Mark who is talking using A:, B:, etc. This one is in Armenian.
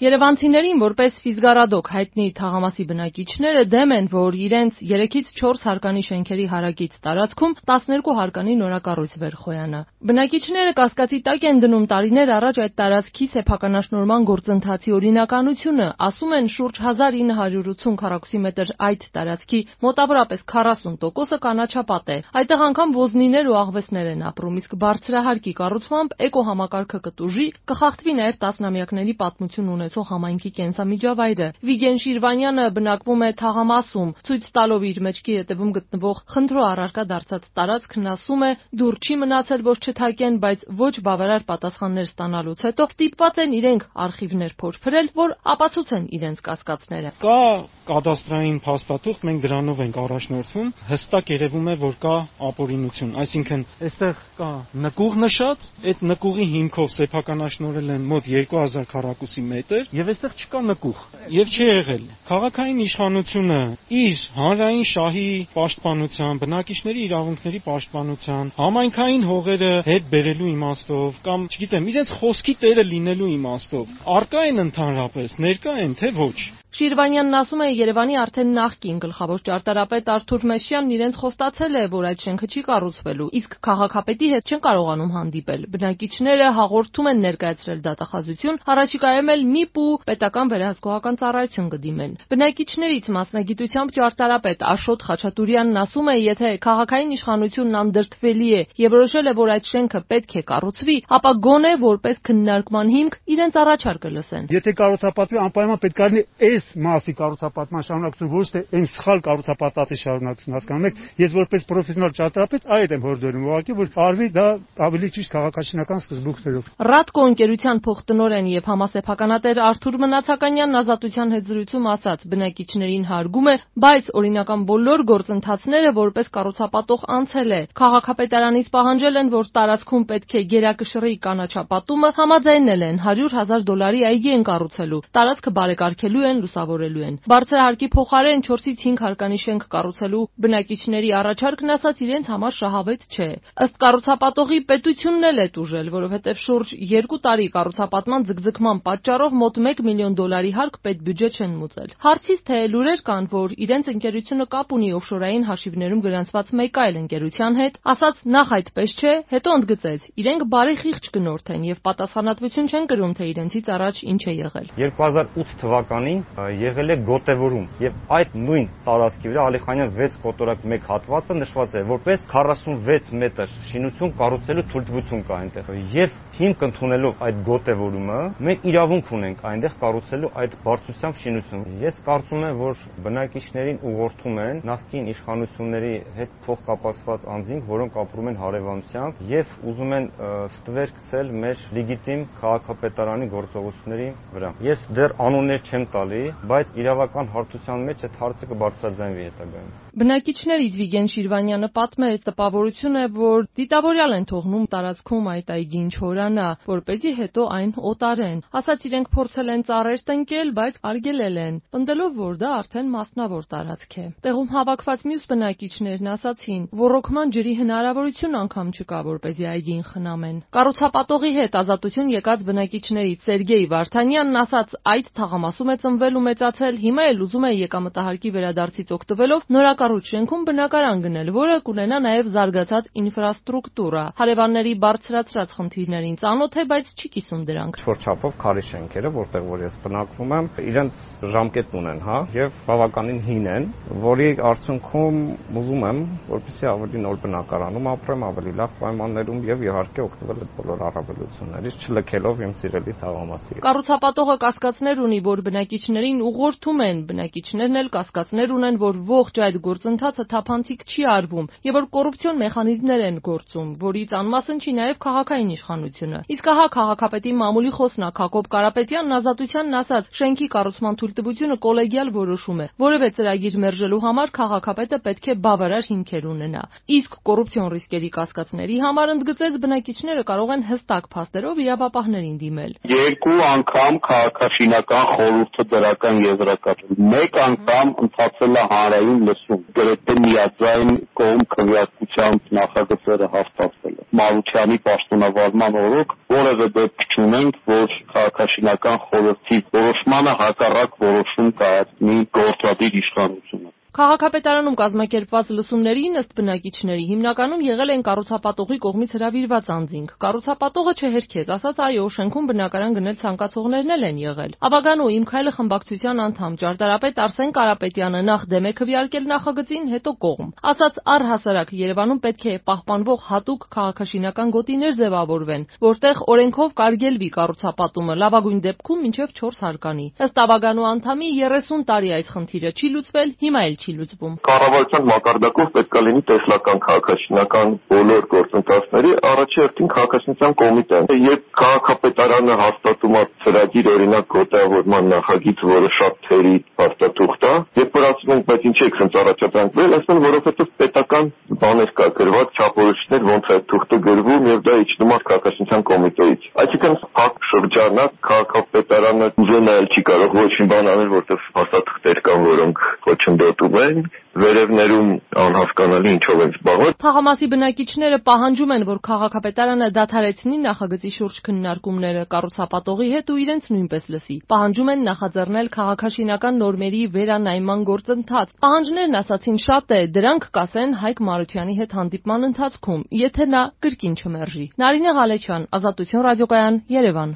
A: Երևանցիներին որպես Ֆիզգարադոկ հայտնի թաղամասի բնակիչները դեմ են, որ իրենց 3-ից 4 հարկանի շենքերի հարակից տարածքում 12 հարկանի նորակառույց վերխոյանը։ Բնակիչները կասկածի տակ են դնում տարիներ առաջ այդ տարածքի սեփականաշնորհման գործընթացի օրինականությունը, ասում են շուրջ 1980 քառակուսիմետր այդ տարածքի մոտավորապես 40%-ը կանաչապատ է։ Այդտեղ անգամ ոզնիներ ու աղվեսներ են ապրում, իսկ բարձրահարկի կառուցմամբ էկոհամակարգը կտուժի, կխախտվի նաև տասնամյակների պատմություն ունեցող համայնքի կենսամիջավայրը։ Վիգեն Շիրվանյանը բնակվում է թաղամասում, ցույց տալով իր մեջքի ետևում գտնվող խնդրո առարկա դարձած տարածքն ասում է՝ դուր չի մնացել, որ չթակեն, բայց ոչ բավարար պատասխաններ ստանալուց հետո ստիպված են իրենք արխիվներ փորփրել, որ ապացուցեն իրենց կասկածները։
B: Կա կադաստրային փաստաթուղթ, մենք դրանով ենք առաջնորդվում, հստակ երևում է, որ կա ապօրինություն, այսինքն այստեղ կա նկուղ նշած, այդ նկուղի հիմքով սեփականաշնորհել են մոտ 2000 քառակուսի մետր եւ այստեղ չկա նկուղ եւ չի եղել։ Քաղաքային իշխանությունը իր հանրային շահի պաշտպանության, բնակիչների իրավունքների պաշտպանության, համայնքային հողերը հետ բերելու իմաստով կամ, չգիտեմ, իրենց խոսքի տերը լինելու իմաստով արկա են ընդհանրապես, ներկա են, թե ոչ։
A: Շիրվանյանն ասում է, Երևանի արդեն նախկին գլխավոր ճարտարապետ Արթուր Մեշյանն իրենց խոստացել է, որ այդ շենքը չի կառուցվելու, իսկ քաղաքապետի հետ չեն կարողանում հանդիպել։ Բնակիչները հաղորդում են ներկայացրել դատախազություն, առաջիկայում էլ ՄԻՊ ու պետական վերահսկողական ծառայություն կդիմեն։ Բնակիչներից մասնագիտությամբ ճարտարապետ Աշոտ Խաչատուրյանն ասում է, եթե քաղաքային իշխանությունն անդրդվելի է եւ որոշել է, որ այդ շենքը պետք է կառուցվի, ապա գոնե որպես քննարկման հիմք իրենց առաջարկը լսեն։
C: Եթե կառուցապատվի, անպայման պետք է լինի մասի կառուցապատման շարունակություն, ոչ թե այն սխալ կառուցապատածի շարունակություն, հասկանում եք, ես որպես պրոֆեսիոնալ ճարտարապետ այդ եմ հորդորում, ուղղակի որ արվի դա ավելի ճիշտ քաղաքաշինական սկզբունքներով։
A: Ռադկո ընկերության փոխտնօրեն եւ համասեփականատեր Արթուր Մնացականյանն Ազատության հետ զրույցում ասաց, բնակիչներին հարգում է, բայց օրինական բոլոր գործընթացները որպես կառուցապատող անցել է։ Քաղաքապետարանից պահանջել են, որ տարածքում պետք է գերակշռի կանաչապատումը, համաձայնել են $100,000 այգի են կառուցելու, տարածքը բարեկարգելու են, լուսավորելու են։ Բարձրահարկի փոխարեն 4-ից 5 հարկանի շենք կառուցելու բնակիչների առաջարկն ասաց իրենց համար շահավետ չէ։ Ըստ կառուցապատողի պետությունն էլ է տուժել, որովհետև շուրջ 2 տարի կառուցապատման ձգձգման պատճառով մոտ $1 միլիոն հարկ պետբյուջե չեն մուծել։ Հարցից թե լուրեր կան, որ իրենց ընկերությունը կապ ունի օֆշորային հաշիվներում գրանցված մեկ այլ ընկերության հետ, ասաց նախ այդպես չէ, հետո ընդգծեց, իրենք բարի խիղճ գնորդ են եւ պատասխանատվություն չեն կրում, թե իրենցից առաջ ինչ է եղել։
D: 2008 թվականին եղել է գոտևորում եւ այդ նույն տարածքի վրա Ալիխանյան 6 կոտորակ 1 հատվածը նշված է որպես 46 մետր շինություն կառուցելու թույլտվություն կա այնտեղ եւ հիմք ընդունելով այդ գոտևորումը մենք իրավունք ունենք այնտեղ կառուցելու այդ բարձրությամբ շինություն։ Ես կարծում եմ, որ բնակիչներին ուղղորդում են նախկին իշխանությունների հետ փոխկապակցված անձինք, որոնք ապրում են հարևանությամբ եւ ուզում են ստվեր գցել մեր լեգիտիմ քաղաքապետարանի գործողությունների վրա։ Ես դեռ անուններ չեմ տալի, բայց իրավական հարթության մեջ այդ հարցը կբարձրաձայնվի հետագայում։
A: Բնակիչներից Վիգեն Շիրվանյանը պատմել տպավորություն է, որ դիտավորյալ են թողնում տարածքում այդ այգին չորանա, որպեսզի հետո այն օտարեն։ Ասաց իրենք փորձել են ծառեր տնկել, բայց արգելել են, պնդելով, որ դա արդեն մասնավոր տարածք է։ Տեղում հավաքված մյուս բնակիչներն ասացին, ոռոգման ջրի հնարավորություն անգամ չկա, որպեսզի այգին խնամեն։ Կառուցապատողի հետ ազատություն եկած բնակիչներից Սերգեյ Վարդանյանն ասաց, այդ թաղամասում է ծնվել ու մեծացել, հիմա էլ ուզում է եկամտահարկի վերադարձից օգտվելով նորակառույց շենքում բնակարան գնել, որը կունենա նաև զարգացած ինֆրաստրուկտուրա։ Հարևանների բարձրացրած խնդիրներին ծանոթ է, բայց չի կիսում դրանք։
D: Չոր չափով քարի շենքերը, որտեղ որ ես բնակվում եմ, իրենց ժամկետ ունեն, եւ բավականին հին են, որի արդյունքում ուզում եմ, որպեսզի ավելի նոր բնակարանում ապրեմ, ավելի լավ պայմաններում եւ իհարկե օգտվել այդ բոլոր առավելություններից, չլքելով իմ սիրելի թաղամասի։
A: Կառուցապատողը կասկածներ ունի, որ բնակիչներին ուղղորդում են, բնակիչներն էլ կասկածներ ունեն, որ ողջ այդ գործընթացը թափանցիկ չի արվում եւ որ կոռուպցիոն մեխանիզմներ են գործում, որից անմասն չի նաեւ քաղաքային իշխանությունը։ Իսկ ահա քաղաքապետի մամուլի խոսնակ Հակոբ Կարապետյանն Ազատությանն ասաց, շենքի կառուցման թույլտվությունը կոլեգիալ որոշում է, որևէ ծրագիր մերժելու համար քաղաքապետը պետք է բավարար հիմքեր ունենա։ Իսկ կոռուպցիոն ռիսկերի կասկածների համար ընդգծեց, բնակիչները կարող են հստակ փաստերով իրավապահներին դիմել։
E: 2 անգամ քաղաքաշինական խորհուրդը դրա քաղաքական եզրակացում։ Մեկ անգամ ընթացել է հանրային լսում, գրեթե միաձայն կողմ քվեարկությամբ նախագծերը հաստատվել է։ Մարությանի պաշտոնավարման օրոք որևէ դեպք չունենք, որ քաղաքաշինական խորհրդի որոշմանը հակառակ որոշում կայացնի գործադիր իշխանությունը։
A: Քաղաքապետարանում կազմակերպված լսումներին ըստ բնակիչների հիմնականում եղել են կառուցապատողի կողմից հրավիրված անձինք։ Կառուցապատողը չհերքեց, ասաց այո, շենքում բնակարան գնել ցանկացողներն էլ են եղել։ Ավագանու Իմ քայլը խմբակցության անդամ ճարտարապետ Արսեն Կարապետյանը նախ դեմ է քվեարկել նախագծին, հետո կողմ։ Ասաց առհասարակ Երևանում պետք է պահպանվող հատուկ քաղաքաշինական գոտիներ ձևավորվեն, որտեղ օրենքով կարգելվի կառուցապատումը, լավագույն դեպքում մինչև 4 հարկանի։ Ըստ ավագանու անդամի 30 տարի այս խնդիրը չի լուծվել, հիմա էլ չի լուծվում։
F: Կառավարության մակարդակով պետք է լինի տեսլական քաղաքաշինական բոլոր գործընթացների առաջի հերթին քաղաքաշինության կոմիտեն։ Երբ քաղաքապետարանը հաստատում է ծրագիր օրինակ գոտեավորման նախագիծ, որը շատ թերի փաստաթուղթ է, երբ որ ասում ենք, բայց ինչի՞ եք հենց առաջադրանքվել, ասեն, որովհետև պետական բաներ կա գրված, չափորոշիչներ, ոնց է թուղթը գրվում եւ դա իջնում է քաղաքաշինության կոմիտեից։ Այսինքն փակ շրջանակ քաղաքապետարանը ուզենալ չի կարող ոչ մի բան անել, որտեղ փաստաթղթեր կան, որոնք խոչընդոտում են, վերևներում անհասկանալի ինչով են զբաղվել։
A: Թաղամասի բնակիչները պահանջում են, որ քաղաքապետարանը դադարեցնի նախագծի շուրջ քննարկումները, կառուցապատողի հետ ու իրենց նույնպես լսի։ Պահանջում են նախաձեռնել քաղաքաշինական նորմերի վերանայման գործընթաց։ Պահանջներն ասացին շատ է, դրանք կասեն Հայկ Մարությանի հետ հանդիպման ընթացքում, եթե նա կրկին չմերժի։ Նարինե Ղալեչյան, Ազատություն ռադիոկայան, Երևան։